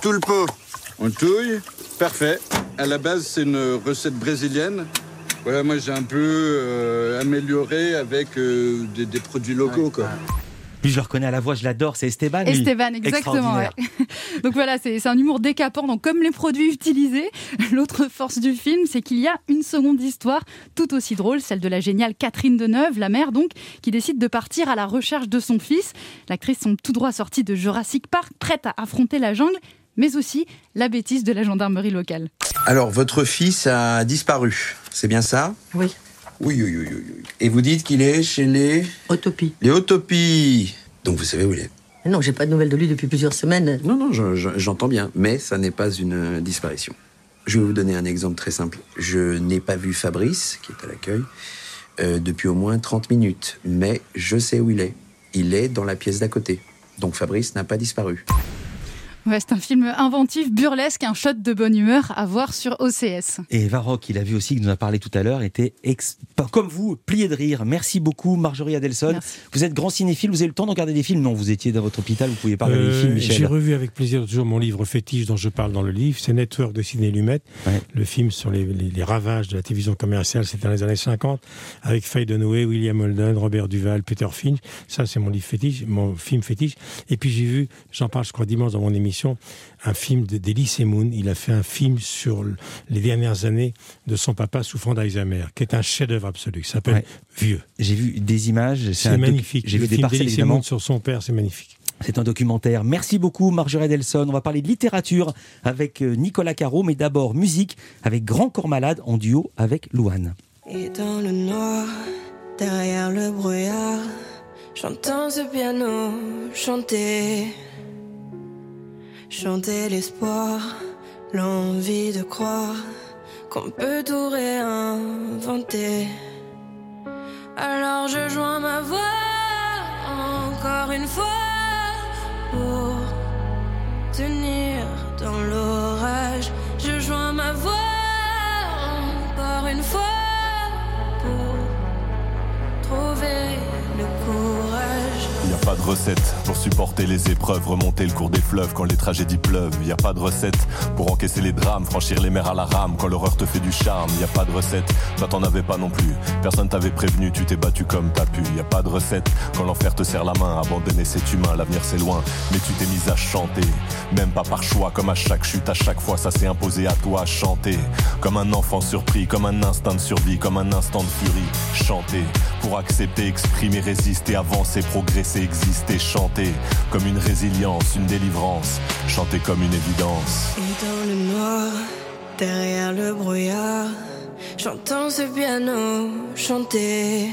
tout le pot. On touille. Parfait. À la base, c'est une recette brésilienne. Voilà, moi, j'ai un peu amélioré avec des produits locaux, quoi. Puis je le reconnais à la voix, je l'adore, c'est Esteban. Lui. Esteban, exactement. Ouais. Donc voilà, c'est un humour décapant. Donc comme les produits utilisés, l'autre force du film, c'est qu'il y a une seconde histoire tout aussi drôle, celle de la géniale Catherine Deneuve, la mère donc, qui décide de partir à la recherche de son fils. L'actrice semble tout droit sortie de Jurassic Park, prête à affronter la jungle, mais aussi la bêtise de la gendarmerie locale. Alors, votre fils a disparu, c'est bien ça ? Oui. Oui. Et vous dites qu'il est chez les... Autopie. Les Autopies. Donc vous savez où il est ? Non, j'ai pas de nouvelles de lui depuis plusieurs semaines. Non, j'entends bien, mais ça n'est pas une disparition. Je vais vous donner un exemple très simple. Je n'ai pas vu Fabrice, qui est à l'accueil, depuis au moins 30 minutes. Mais je sais où il est. Il est dans la pièce d'à côté. Donc Fabrice n'a pas disparu. Ouais, c'est un film inventif, burlesque, un shot de bonne humeur à voir sur OCS. Et Varrock, il a vu aussi, qui nous a parlé tout à l'heure, était comme vous, plié de rire. Merci beaucoup, Marjorie Adelson. Merci. Vous êtes grand cinéphile, vous avez le temps de regarder des films ? Non, vous étiez dans votre hôpital, vous ne pouviez pas regarder des films, Michel. J'ai revu avec plaisir toujours mon livre fétiche dont je parle dans le livre, c'est Network de Sidney Lumet, le film sur les ravages de la télévision commerciale, c'était dans les années 50, avec Faye Dunaway, William Holden, Robert Duval, Peter Finch. Ça, c'est mon livre fétiche, mon film fétiche. Et puis j'ai vu, j'en parle je crois dimanche dans mon émission, un film d'Elysée Moon. Il a fait un film sur les dernières années de son papa souffrant d'Alzheimer, qui est un chef-d'œuvre absolu. Ça s'appelle Vieux. J'ai vu des images. C'est magnifique. J'ai vu des parcelles, évidemment. Sur son père, c'est magnifique. C'est un documentaire. Merci beaucoup, Marjorie Adelson. On va parler de littérature avec Nicolas Caro, mais d'abord musique avec Grand Corps Malade en duo avec Louane. Et dans le noir, derrière le brouillard, j'entends ce piano chanter. Chanter l'espoir, l'envie de croire qu'on peut tout réinventer. Alors je joins ma voix encore une fois pour tenir dans l'orage. Je joins ma voix encore une fois pour trouver le courage. Y a pas de recette pour supporter les épreuves, remonter le cours des fleuves quand les tragédies pleuvent. Y a pas de recette pour encaisser les drames, franchir les mers à la rame quand l'horreur te fait du charme. Y a pas de recette, toi t'en avais pas non plus. Personne t'avait prévenu, tu t'es battu comme t'as pu. Y a pas de recette quand l'enfer te serre la main, abandonner c'est humain, l'avenir c'est loin. Mais tu t'es mise à chanter, même pas par choix, comme à chaque chute, à chaque fois ça s'est imposé à toi. Chanter, comme un enfant surpris, comme un instinct de survie, comme un instant de furie. Chanter, pour accepter, exprimer, résister, avancer, progresser, exister. Chanter, comme une résilience, une délivrance. Chanter comme une évidence. Et dans le noir, derrière le brouillard, j'entends ce piano chanter.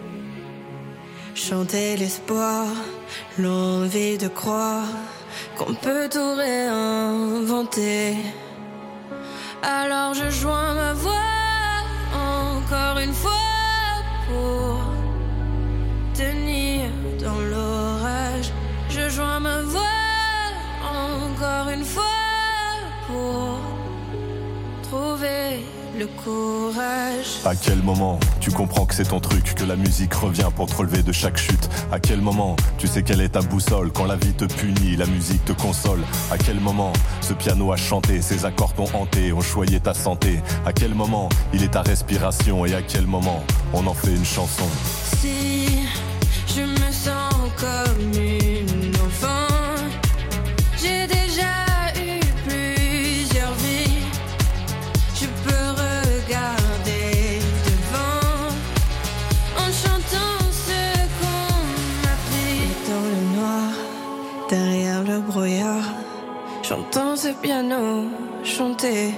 Chanter l'espoir, l'envie de croire qu'on peut tout réinventer. Alors je joins ma voix encore une fois pour tenir dans l'orage. Je joins ma voix encore une fois pour trouver le courage. À quel moment tu comprends que c'est ton truc, que la musique revient pour te relever de chaque chute? À quel moment tu sais quelle est ta boussole? Quand la vie te punit, la musique te console. À quel moment ce piano a chanté, ses accords t'ont hanté, ont choyé ta santé? À quel moment il est ta respiration? Et à quel moment on en fait une chanson? Si je me sens comme une enfant, j'ai déjà eu plusieurs vies. Je peux regarder devant en chantant ce qu'on m'a pris. Et dans le noir, derrière le brouillard, j'entends ce piano chanter.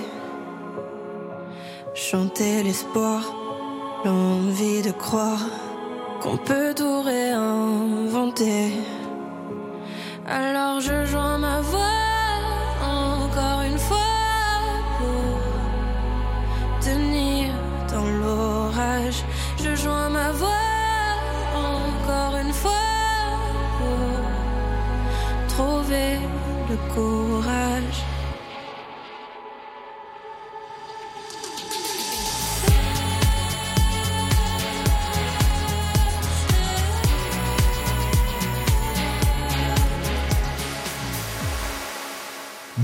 Chanter l'espoir, l'envie de croire qu'on peut tout réinventer. Alors je joins ma voix encore une fois pour tenir dans l'orage. Je joins ma voix encore une fois pour trouver le courage.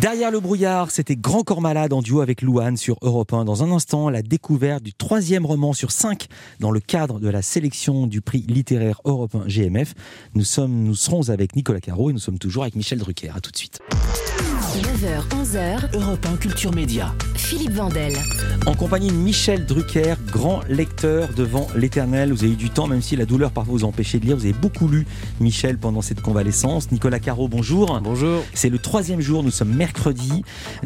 Derrière le brouillard, c'était Grand Corps Malade en duo avec Louane sur Europe 1. Dans un instant, la découverte du 3e roman sur 5 dans le cadre de la sélection du prix littéraire Europe 1 GMF. Nous serons avec Nicolas Caro et nous sommes toujours avec Michel Drucker. À tout de suite. 9h, 11h, Europe 1 Culture Média. Philippe Vandel. En compagnie de Michel Drucker, grand lecteur devant l'éternel. Vous avez eu du temps, même si la douleur parfois vous empêchait de lire. Vous avez beaucoup lu, Michel, pendant cette convalescence. Nicolas Caro, bonjour. Bonjour. C'est le 3e jour, nous sommes mercredi.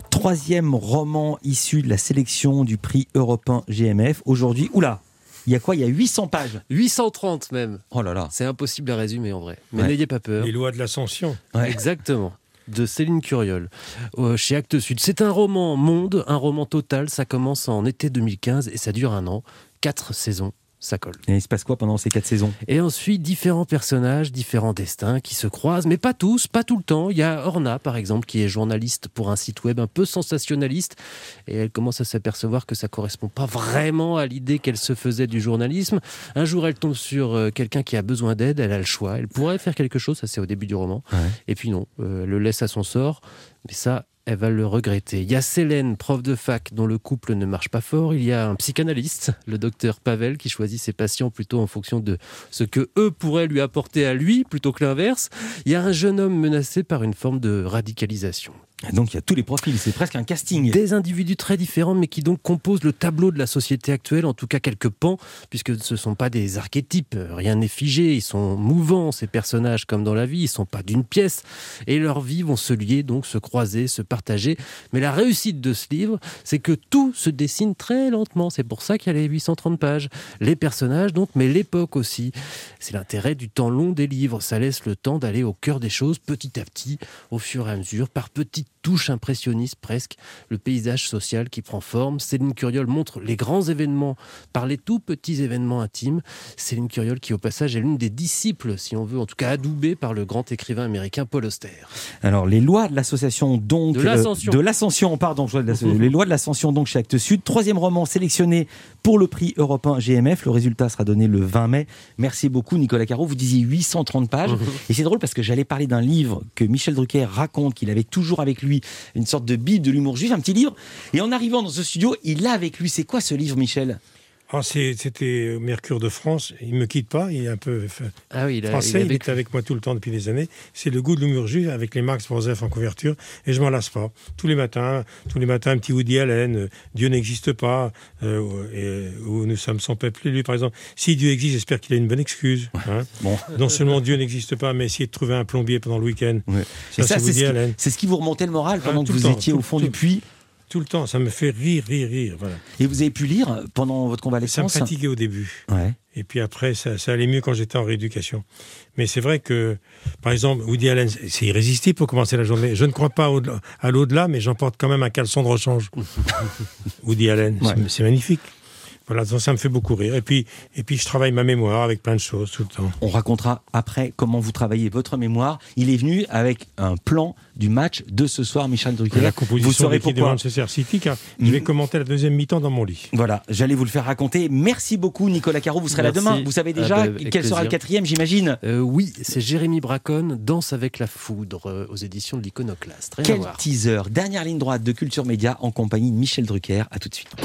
3e roman issu de la sélection du prix Europe 1 GMF. Aujourd'hui, oula, il y a quoi ? Il y a 800 pages. 830 même. Oh là là. C'est impossible à résumer en vrai. Mais n'ayez pas peur. Les lois de l'ascension. Ouais. Exactement. De Céline Curiol, chez Actes Sud. C'est un roman monde, un roman total. Ça commence en été 2015 et ça dure 1 an. 4 saisons, ça colle. Et il se passe quoi pendant ces 4 saisons ? Et ensuite, différents personnages, différents destins qui se croisent, mais pas tous, pas tout le temps. Il y a Orna, par exemple, qui est journaliste pour un site web un peu sensationnaliste. Et elle commence à s'apercevoir que ça ne correspond pas vraiment à l'idée qu'elle se faisait du journalisme. Un jour, elle tombe sur quelqu'un qui a besoin d'aide. Elle a le choix. Elle pourrait faire quelque chose, ça c'est au début du roman. Ouais. Et puis non, elle le laisse à son sort. Mais ça, elle va le regretter. Il y a Célène, prof de fac, dont le couple ne marche pas fort. Il y a un psychanalyste, le docteur Pavel, qui choisit ses patients plutôt en fonction de ce que eux pourraient lui apporter à lui, plutôt que l'inverse. Il y a un jeune homme menacé par une forme de radicalisation. Et donc il y a tous les profils, c'est presque un casting. Des individus très différents, mais qui donc composent le tableau de la société actuelle, en tout cas quelques pans, puisque ce ne sont pas des archétypes, rien n'est figé, ils sont mouvants, ces personnages, comme dans la vie, ils ne sont pas d'une pièce, et leurs vies vont se lier, donc se croiser, se partager. Mais la réussite de ce livre, c'est que tout se dessine très lentement, c'est pour ça qu'il y a les 830 pages. Les personnages, donc, mais l'époque aussi. C'est l'intérêt du temps long des livres, ça laisse le temps d'aller au cœur des choses, petit à petit, au fur et à mesure, par petites touche impressionniste presque, le paysage social qui prend forme. Céline Curiol montre les grands événements par les tout petits événements intimes. Céline Curiol qui au passage est l'une des disciples, si on veut, en tout cas adoubée par le grand écrivain américain Paul Auster. Alors les lois de l'association donc... De l'ascension. Les lois de l'ascension donc chez Actes Sud. 3e roman sélectionné pour le prix Europe 1 GMF. Le résultat sera donné le 20 mai. Merci beaucoup Nicolas Caro. Vous disiez 830 pages. Et c'est drôle parce que j'allais parler d'un livre que Michel Drucker raconte qu'il avait toujours avec lui, une sorte de bible de l'humour juif, un petit livre. Et en arrivant dans ce studio, il l'a avec lui. C'est quoi ce livre, Michel ? C'était Mercure de France. Il ne me quitte pas. Il est un peu français. Il est avec moi tout le temps depuis des années. C'est le goût de l'humour juif avec les Marx Brossard en couverture. Et je m'en lasse pas. Tous les matins, un petit Woody Allen. Dieu n'existe pas. Où nous sommes sans peuple élu, par exemple. Si Dieu existe, j'espère qu'il a une bonne excuse. Hein. Bon. Non seulement Dieu n'existe pas, mais essayer de trouver un plombier pendant le week-end. Ouais. Ça, c'est Woody Allen. C'est ce qui vous remontait le moral pendant que vous étiez au fond du puits. Tout le temps, ça me fait rire. Voilà. Et vous avez pu lire pendant votre convalescence ? Ça me fatiguait au début. Ouais. Et puis après, ça allait mieux quand j'étais en rééducation. Mais c'est vrai que, par exemple, Woody Allen, c'est irrésistible pour commencer la journée. Je ne crois pas à l'au-delà, mais j'emporte quand même un caleçon de rechange. Woody Allen, c'est magnifique. Voilà, ça me fait beaucoup rire. Et puis, je travaille ma mémoire avec plein de choses tout le temps. On racontera après comment vous travaillez votre mémoire. Il est venu avec un plan du match de ce soir, Michel Drucker. La composition de l'équipe de Manchester City, car je vais commenter la deuxième mi-temps dans mon lit. Voilà, j'allais vous le faire raconter. Merci beaucoup, Nicolas Caro. Vous serez là demain. Vous savez déjà quel sera le 4e, j'imagine ? Oui, c'est Jérémy Bracon, Danse avec la foudre, aux éditions de l'Iconoclaste. Quel teaser. Dernière ligne droite de Culture Média en compagnie de Michel Drucker. À tout de suite.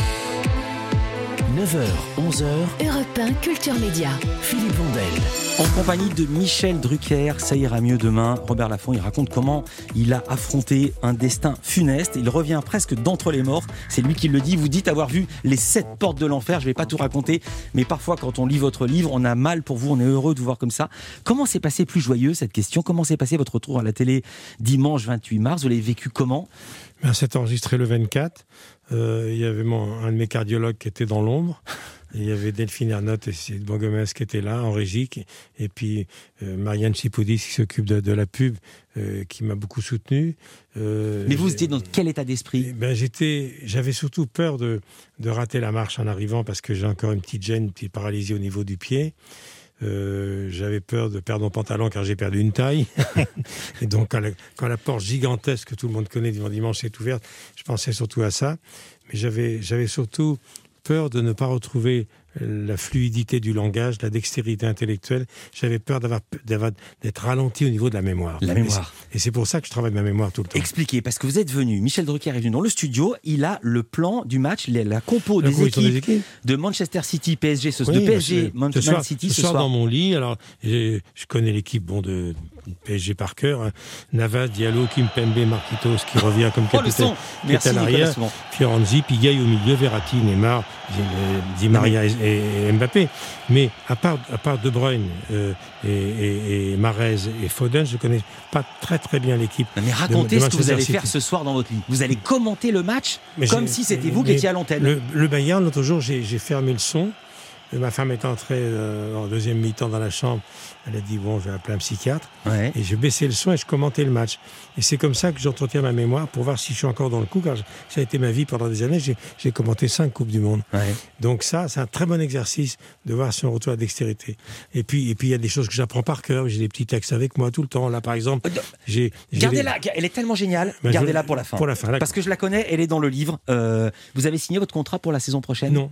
9h, 11h, Europe 1 Culture Média, Philippe Vandel. En compagnie de Michel Drucker, ça ira mieux demain. Robert Laffont, il raconte comment il a affronté un destin funeste. Il revient presque d'entre les morts. C'est lui qui le dit. Vous dites avoir vu les 7 portes de l'enfer. Je ne vais pas tout raconter, mais parfois quand on lit votre livre, on a mal pour vous. On est heureux de vous voir comme ça. Comment s'est passé, plus joyeux, cette question ? Comment s'est passé votre retour à la télé dimanche 28 mars ? Vous l'avez vécu comment ? C'est enregistré le 24. Il y avait un de mes cardiologues qui était dans l'ombre. Il y avait Delphine Ernotte et Cécile Bongomez qui étaient là, en régie. Et puis Marianne Chipoudis qui s'occupe de la pub, qui m'a beaucoup soutenu. Mais vous étiez dans quel état d'esprit ? J'avais surtout peur de rater la marche en arrivant parce que j'ai encore une petite gêne, une petite paralysie au niveau du pied. J'avais peur de perdre mon pantalon car j'ai perdu une taille. Et donc quand la porte gigantesque que tout le monde connaît du dimanche est ouverte, je pensais surtout à ça. Mais j'avais surtout peur de ne pas retrouver la fluidité du langage, la dextérité intellectuelle. J'avais peur d'être ralenti au niveau de la mémoire. La mémoire. Et c'est pour ça que je travaille ma mémoire tout le temps. Expliquez, parce que vous êtes venu, Michel Drucker est venu dans le studio, il a le plan du match, la compo des équipes de Manchester City, PSG, de PSG, Man City ce soir. Dans mon lit, alors je connais l'équipe de PSG par cœur, hein. Navas, Diallo, Kimpembe, Marquinhos qui revient comme capitaine, qui est à l'arrière, Fiorenzi, Pigalle au milieu, Verratti, Neymar, Di Maria et Mbappé. Mais à part De Bruyne et Mahrez et Foden, je connais pas très très bien l'équipe. Mais racontez ce que vous allez faire ce soir dans votre lit. Vous allez commenter le match comme si c'était vous qui étiez à l'antenne. Le Bayern, l'autre jour, j'ai fermé le son. Ma femme est entrée en deuxième mi-temps dans la chambre. Elle a dit, bon, je vais appeler un psychiatre. Ouais. Et je baissais le son et je commentais le match. Et c'est comme ça que j'entretiens ma mémoire pour voir si je suis encore dans le coup. Car ça a été ma vie pendant des années. J'ai commenté 5 Coupes du Monde. Ouais. Donc ça, c'est un très bon exercice de voir si on retrouve la dextérité. Et puis, il y a des choses que j'apprends par cœur. J'ai des petits textes avec moi tout le temps. Là, par exemple, gardez-la. Elle est tellement géniale. Gardez-la pour la fin. Pour la fin. Parce que je la connais. Elle est dans le livre. Vous avez signé votre contrat pour la saison prochaine ? Non,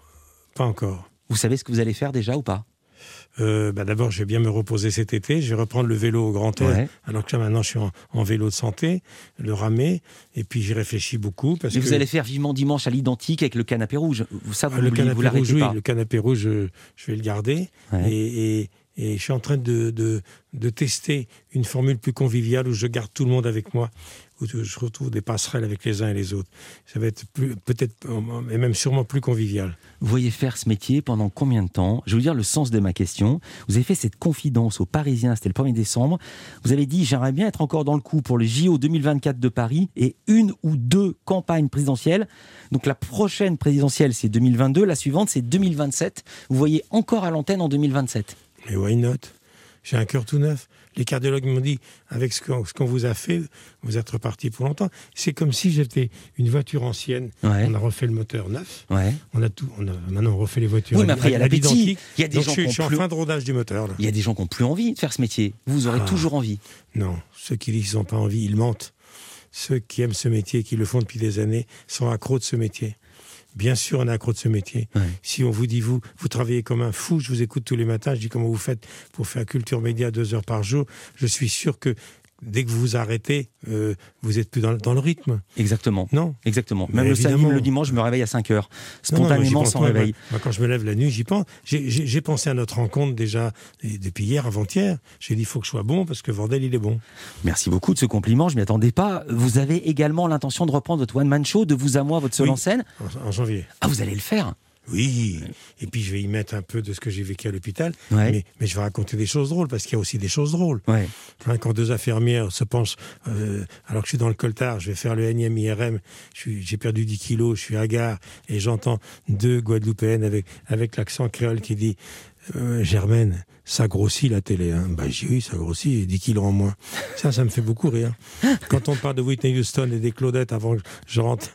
pas encore. Vous savez ce que vous allez faire déjà ou pas ? D'abord, je vais bien me reposer cet été. Je vais reprendre le vélo au grand air, alors que là, maintenant, je suis en vélo de santé, le ramer. Et puis, j'y réfléchis beaucoup. Mais vous allez faire vivement dimanche à l'identique avec le canapé rouge. Ça, vous l'arrêtez pas. Le canapé rouge, je vais le garder. Ouais. Et je suis en train de tester une formule plus conviviale où je garde tout le monde avec moi, où je retrouve des passerelles avec les uns et les autres. Ça va être peut-être, et même sûrement plus convivial. Vous voyez faire ce métier pendant combien de temps ? Je vais vous dire le sens de ma question. Vous avez fait cette confidence aux Parisiens, c'était le 1er décembre. Vous avez dit, j'aimerais bien être encore dans le coup pour les JO 2024 de Paris et 1 ou 2 campagnes présidentielles. Donc la prochaine présidentielle, c'est 2022. La suivante, c'est 2027. Vous voyez encore à l'antenne en 2027 ? Mais why not ? J'ai un cœur tout neuf. Les cardiologues m'ont dit, avec ce qu'on vous a fait, vous êtes reparti pour longtemps. C'est comme si j'étais une voiture ancienne. Ouais. On a refait le moteur neuf. Ouais. Maintenant, on refait les voitures. Oui, mais après, il y a l'appétit. Il y a des gens je suis en fin de rodage du moteur. Là. Il y a des gens qui n'ont plus envie de faire ce métier. Vous aurez toujours envie. Non, ceux qui disent qu'ils n'ont pas envie, ils mentent. Ceux qui aiment ce métier, qui le font depuis des années, sont accros de ce métier. Bien sûr, on est accro de ce métier. Ouais. Si on vous dit, vous travaillez comme un fou, je vous écoute tous les matins, je dis comment vous faites pour faire Culture Média 2 heures par jour, je suis sûr que dès que vous vous arrêtez, vous n'êtes plus dans le rythme. Exactement. Non. Exactement. Même le samedi, le dimanche, je me réveille à 5 heures. Spontanément, sans réveil. Moi, quand je me lève la nuit, j'y pense. J'ai pensé à notre rencontre déjà depuis hier, avant-hier. J'ai dit, il faut que je sois bon parce que Wendel, il est bon. Merci beaucoup de ce compliment. Je ne m'y attendais pas. Vous avez également l'intention de reprendre votre one-man show, de Vous à moi, votre seul en scène ? En janvier. Ah, vous allez le faire ? Oui, et puis je vais y mettre un peu de ce que j'ai vécu à l'hôpital, mais je vais raconter des choses drôles, parce qu'il y a aussi des choses drôles. Ouais. Quand 2 infirmières se penchent, alors que je suis dans le coltard, je vais faire le énième IRM, j'ai perdu 10 kilos, je suis hagard, et j'entends 2 Guadeloupéennes avec l'accent créole qui dit Germaine, ça grossit la télé. Hein. Bah, j'ai oui, ça grossit, 10 kilos en moins. Ça me fait beaucoup rire. Quand on parle de Whitney Houston et des Claudettes avant que je rentre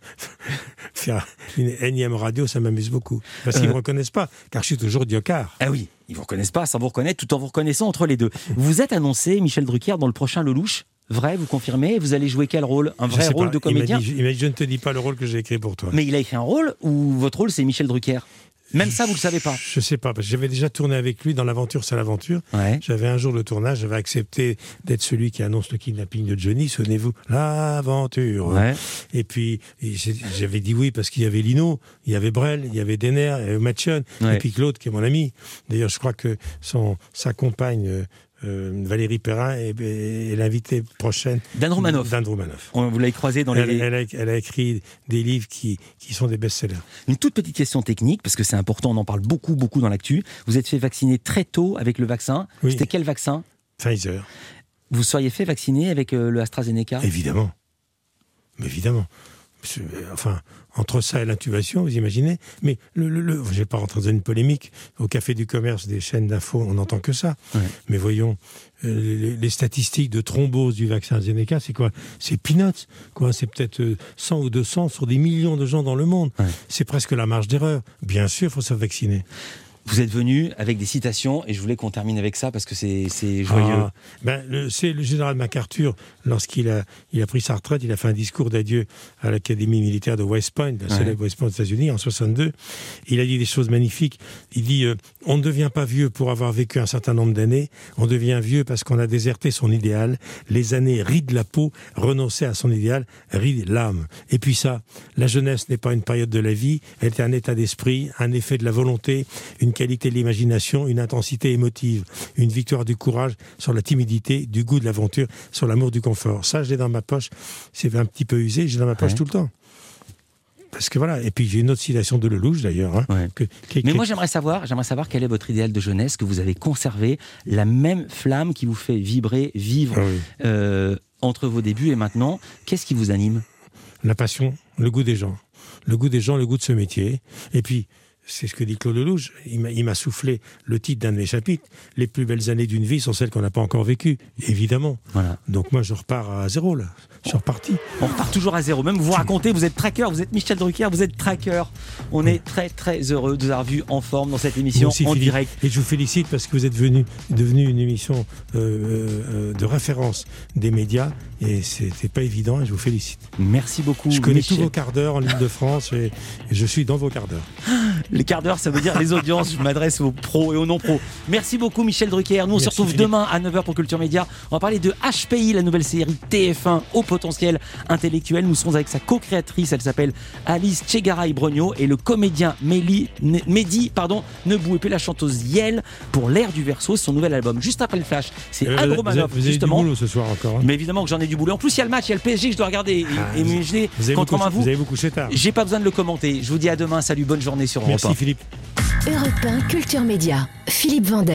faire une énième radio, ça m'amuse beaucoup. Parce qu'ils ne me reconnaissent pas, car je suis toujours diocard. Ah oui, ils ne vous reconnaissent pas sans vous reconnaître, tout en vous reconnaissant entre les deux. Vous êtes annoncé, Michel Drucker, dans le prochain Lelouch. Vrai, vous confirmez ? Vous allez jouer quel rôle ? Un vrai rôle de comédien ? Il m'a dit, je ne te dis pas le rôle que j'ai écrit pour toi. Mais il a écrit un rôle ou votre rôle, c'est Michel Drucker ? Même ça, vous ne le savez pas ? Je ne sais pas, parce que j'avais déjà tourné avec lui dans L'Aventure, c'est l'aventure. Ouais. J'avais un jour de tournage, j'avais accepté d'être celui qui annonce le kidnapping de Johnny, souvenez-vous, l'aventure. Ouais. Et puis, j'avais dit oui parce qu'il y avait Lino, il y avait Brel, il y avait Denner, il y avait Mathieu, et puis Claude, qui est mon ami. D'ailleurs, je crois que sa compagne... Valérie Perrin est l'invitée prochaine d'Anne Romanoff. Vous l'avez croisé dans les... Elle a écrit des livres qui sont des best-sellers. Une toute petite question technique, parce que c'est important, on en parle beaucoup dans l'actu. Vous êtes fait vacciner très tôt avec le vaccin. Oui. C'était quel vaccin ? Pfizer. Vous seriez fait vacciner avec le AstraZeneca ? Évidemment. Évidemment. Enfin, entre ça et l'intubation, vous imaginez ? Mais je ne vais pas rentrer dans une polémique. Au Café du Commerce, des chaînes d'infos, on n'entend que ça. Ouais. Mais voyons, les statistiques de thrombose du vaccin AstraZeneca, c'est quoi ? C'est peanuts, quoi. C'est peut-être 100 ou 200 sur des millions de gens dans le monde. Ouais. C'est presque la marge d'erreur. Bien sûr, il faut se vacciner. Vous êtes venu avec des citations et je voulais qu'on termine avec ça parce que c'est joyeux. C'est le général MacArthur, lorsqu'il a pris sa retraite, il a fait un discours d'adieu à l'Académie militaire de West Point, la célèbre West Point aux États-Unis, en 62. Il a dit des choses magnifiques. Il dit on ne devient pas vieux pour avoir vécu un certain nombre d'années, on devient vieux parce qu'on a déserté son idéal. Les années rident la peau, renoncer à son idéal ride l'âme. Et puis ça, la jeunesse n'est pas une période de la vie, elle est un état d'esprit, un effet de la volonté, une qualité de l'imagination, une intensité émotive, une victoire du courage sur la timidité, du goût de l'aventure, sur l'amour du confort. Ça, je l'ai dans ma poche. C'est un petit peu usé, j'ai dans ma poche tout le temps. Parce que voilà, et puis j'ai une autre citation de Lelouch d'ailleurs. Mais moi j'aimerais savoir quel est votre idéal de jeunesse, que vous avez conservé, la même flamme qui vous fait vibrer, vivre entre vos débuts et maintenant. Qu'est-ce qui vous anime ? La passion, le goût des gens. Le goût des gens, le goût de ce métier. Et puis, c'est ce que dit Claude Lelouch, il m'a soufflé le titre d'un de mes chapitres. Les plus belles années d'une vie sont celles qu'on n'a pas encore vécues, évidemment. Voilà. Donc moi, je repars à zéro, là. Je suis reparti. On repart toujours à zéro. Même vous racontez, vous êtes tracker, vous êtes Michel Drucker, vous êtes tracker. On est très très heureux de vous avoir vu en forme dans cette émission aussi, en Philippe, direct. Et je vous félicite parce que vous êtes devenu une émission de référence des médias et c'était pas évident et je vous félicite. Merci beaucoup. Je connais Michel. tous vos quarts d'heure en Ile-de-France et je suis dans vos quarts d'heure. Les quarts d'heure, ça veut dire les audiences. Je m'adresse aux pros et aux non-pros. Merci beaucoup Michel Drucker. Nous on se retrouve demain à 9h pour Culture Média. On va parler de HPI, la nouvelle série TF1 au potentiel intellectuel. Nous serons avec sa co-créatrice, elle s'appelle Alice Tchegaray-Brogno, et le comédien Mehdi Nebou, et puis la chanteuse Yel pour L'Air du Verseau, son nouvel album. Juste après le flash, c'est Anne Romanoff. Vous avez du boulot ce soir encore. Mais évidemment que j'en ai du boulot. En plus, il y a le match, il y a le PSG que je dois regarder. Vous avez vous couché tard. J'ai pas besoin de le commenter. Je vous dis à demain. Salut, bonne journée sur Europe 1. Merci Philippe. Europe 1 Culture Média, Philippe Vandel.